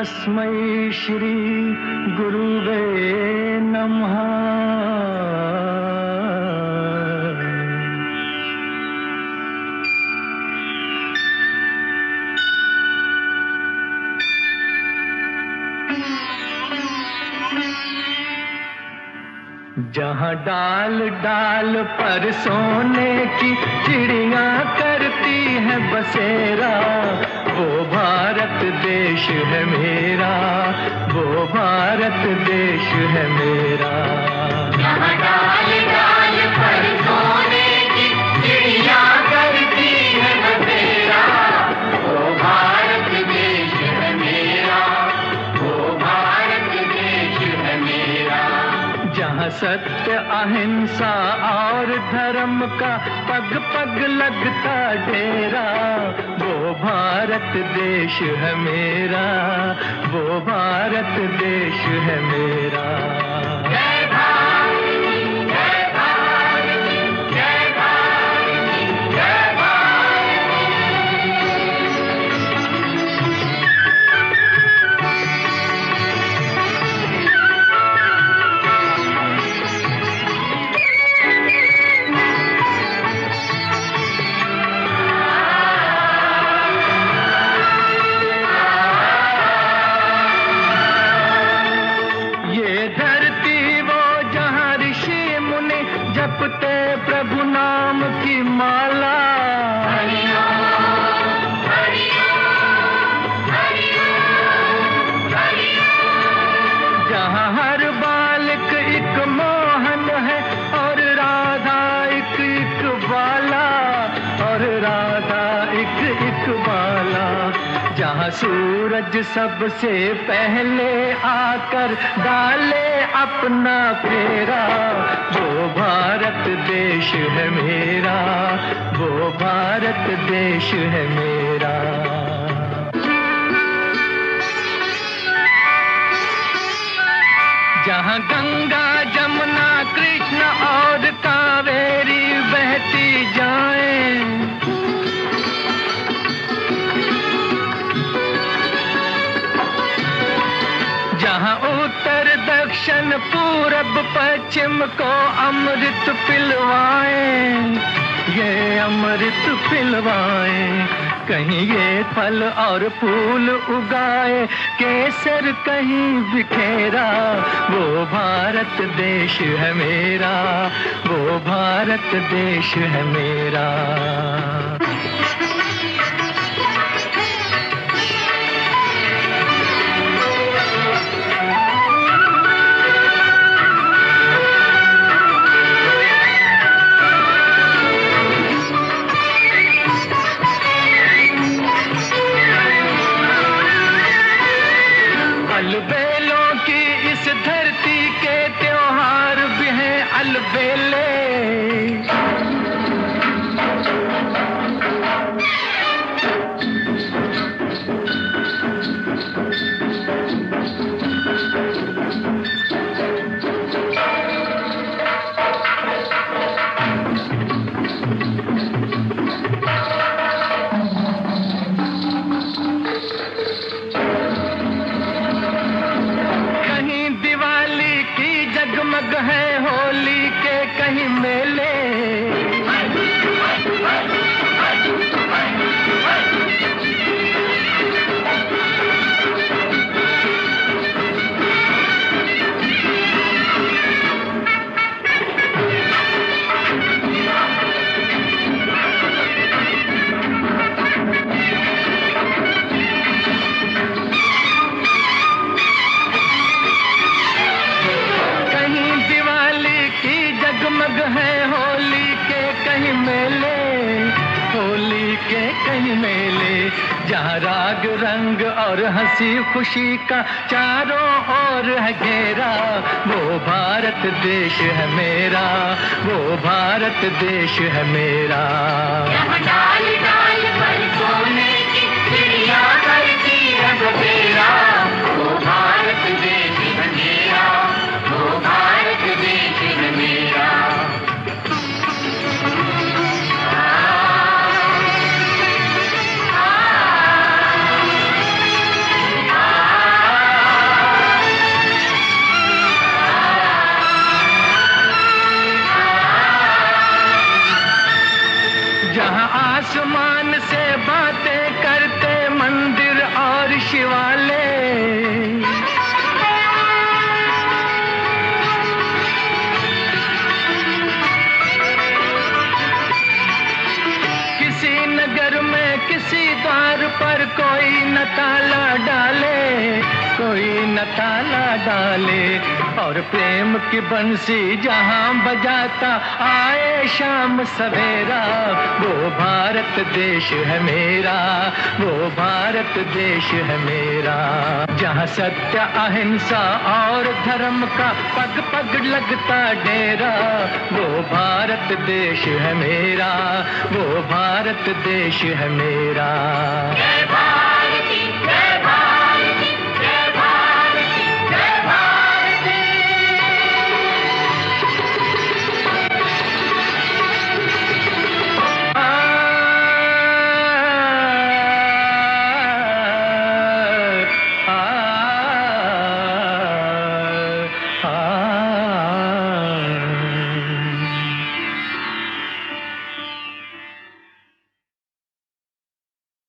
तस्मै श्री गुरुवे नमः। जहाँ डाल डाल पर सोने की चिड़िया करती है बसेरा, वो भारत देश है मेरा, वो भारत देश है मेरा। जहाँ डाल डाल पर सोने की चिड़िया करती है बसेरा, वो भारत देश है मेरा, वो भारत देश है मेरा। जहाँ सत्य अहिंसा और धर्म का पग पग लगता डेरा, वो भारत देश है मेरा, वो भारत देश है मेरा। जय भारत, जय भारत, जय भारत, जय भारत। जपते प्रभु नाम की माला, हरि ओम, हरि ओम, हरि ओम, हरि ओम। जहाँ हर बालक एक मोहन है और राधा एक बाला, और राधा एक बाला। जहाँ सूरज सबसे पहले आकर डाले अपना फेरा, वो भारत देश है मेरा, वो भारत देश है मेरा। जहाँ गंगा जमुना कृष्ण और कावेरी बहती जाएं, जहाँ उत्तर दक्षिण पूरब पश्चिम को अमृत पिलवाएं, ये अमृत पिलवाएं। कहीं ये फल और फूल उगाए, केसर कहीं बिखेरा, वो भारत देश है मेरा, वो भारत देश है मेरा। अलबेलों की इस धरती के त्योहार भी हैं अलबेले। जगमग है होली के कहीं मेले, जगमग है होली के कहीं मेले, होली के कहीं मेले। जहाँ राग रंग और हंसी खुशी का चारों ओर है घेरा, वो भारत देश है मेरा, वो भारत देश है मेरा। यहाँ डाल डाल पर सोने की चिड़िया करती है बसेरा, वो भारत देश है मेरा, वो भारत देश है मेरा। आ न ताला डाले, और प्रेम की बंसी जहां बजाता आए शाम सवेरा, वो भारत देश है मेरा, वो भारत देश है मेरा। जहां सत्य अहिंसा और धर्म का पग पग लगता डेरा, वो भारत देश है मेरा, वो भारत देश है मेरा।